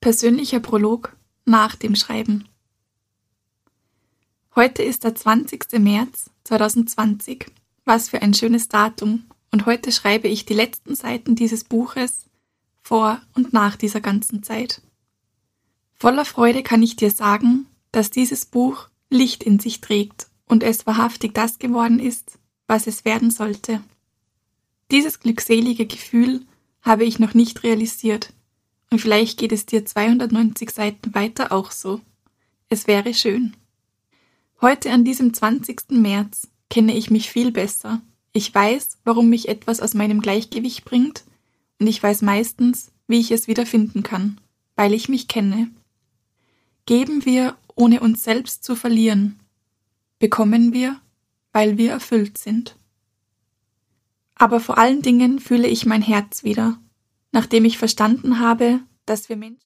Persönlicher Prolog nach dem Schreiben. Heute ist der 20. März 2020. Was für ein schönes Datum. Und heute schreibe ich die letzten Seiten dieses Buches vor und nach dieser ganzen Zeit. Voller Freude kann ich dir sagen, dass dieses Buch Licht in sich trägt und es wahrhaftig das geworden ist, was es werden sollte. Dieses glückselige Gefühl habe ich noch nicht realisiert. Und vielleicht geht es dir 290 Seiten weiter auch so. Es wäre schön. Heute an diesem 20. März kenne ich mich viel besser. Ich weiß, warum mich etwas aus meinem Gleichgewicht bringt und ich weiß meistens, wie ich es wieder finden kann, weil ich mich kenne. Geben wir, ohne uns selbst zu verlieren. Bekommen wir, weil wir erfüllt sind. Aber vor allen Dingen fühle ich mein Herz wieder, nachdem ich verstanden habe, dass wir Menschen